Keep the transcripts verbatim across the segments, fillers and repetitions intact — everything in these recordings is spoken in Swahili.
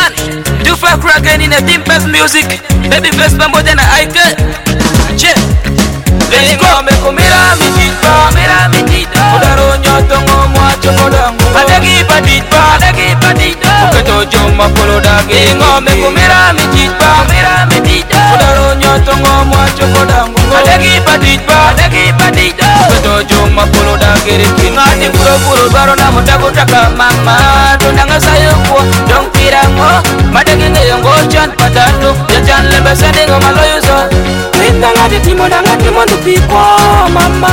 Production. Do for again in a team best music. Baby best pamoja na Ike. Che. Let's go. Mekumira mitito, mira mitito. Udaro nyoto ngomwa chokodangu. Adagi patito, adagi patito. Uketo joma polo dagi. Ngome kumira mitito, mira mitito. Udaro nyoto ngomwa chokodangu. Adagi patito, adagi patito. Uketo joma polo dagi. Ngati puro puro baro na mutaku taka mama. Tunanga sayuko, dong tirango. Madagi ngeyongo chan patatu. Jachan lembe sendingo maloyuzo. Ngati timo danga timo ndupiko mama.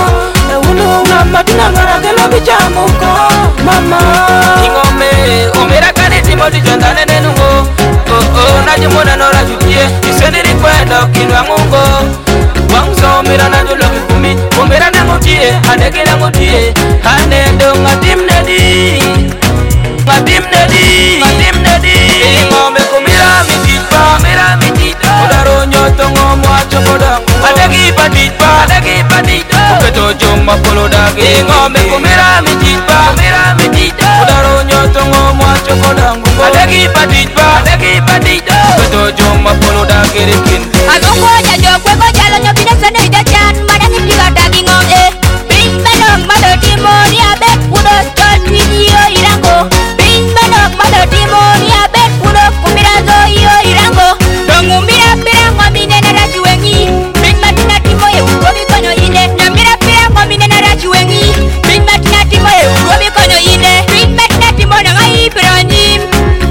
Unu ngamba tunangara telo bichamuko mama. Ingome omera kani timo dijondane nenungo. Oh oh na jimona nora jutie. Isendiri kwenda kinwa mungo. Wangso omera na julo kikumi. Omera na ngutie, adeke na ngutie. Hanendo ngatim nedi. Ngatim nedi. Ngatim nedi. Ingome kumira mititpa, mira mititpa. Udaro nyoto ngomwa chokodangu. Adagi patitpa, adagi patitpa. Uketo joma polo dagi. Ngome kumira mititpa, mira mititpa. Udaro nyoto ngomwa chokodangu. Adagi patitpa, adagi patitpa. Uketo joma polo dagi rikin. Agongo jajo kweko jalo nyopina sana idachan. Madangi tiga dagi ngom eh. Bing balong malo timoni abet. Udo stone video irango. Bing balong malo timoni abet. Udo kumira zo iyo irango. Dongu mira pira ngomine na raji wengi. Bing batina timo ye urobi konyo ine. Nyamira pira ngomine na raji wengi. Bing batina timo ye urobi konyo ine. Bing batina timo na ngai pira njim.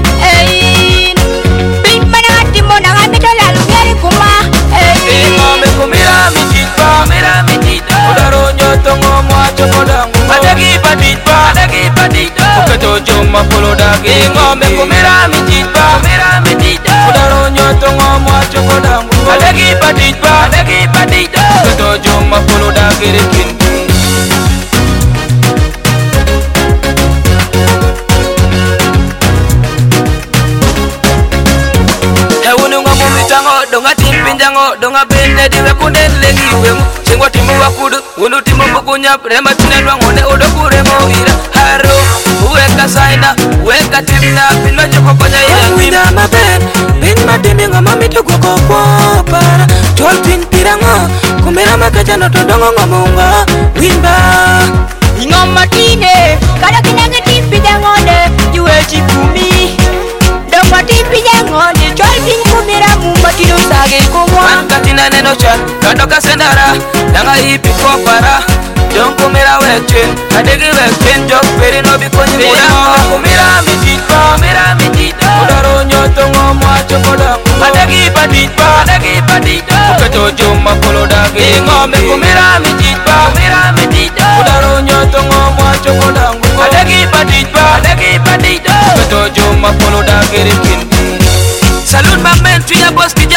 Eyin. Bing batina timo na ngai mitola lungeri kuma. Eyin. Ngome kumira mititpa, mira mititpa. Udaro nyoto ngomwa chokodangu. Adagi patitpa, adagi patitpa. Uketo joma polo dagi. Ngome kumira mititpa, mira mititpa. Udaro nyoto ngomwa chokodangu. Adagi patitpa, adagi patitpa. Uketo joma polo dagi rikin. Donga timpinjango, donga bende diwe kunden lengi wemu. Chingwa timu wakudu, unu timu bukunya. Prema tunenwa ngone udo kuremo ira. Haro, uweka saina, uweka timna. Pinwa choko konya ira wina maben. Bin matimi ngama mitu kuko kwa para. Chol pin pirango, kumira makacha no todongo ngomunga. Wimba Ngoma tine, kada kinange timpinjango ne. Juwe chikumi. Donga timpinjango ne. Chol pin kumira mumba kino sage kumwa. Mankatina neno chan, kadoka sendara. Danga ipi kwa para. Don't kumira wechen, adegi wechen. Jok peri no bikonyi mura. Kumira mititpa, mira mititpa. Udaro nyoto ngomwa chokodangu. Adegi patitpa, adegi patitpa. Uketo joma polo dagi. Ngome kumira mititpa, mira mititpa. Udaro nyoto ngomwa chokodangu. Adegi patitpa, adegi patitpa. Uketo joma polo dagi rikin. Salute my man, to your boss.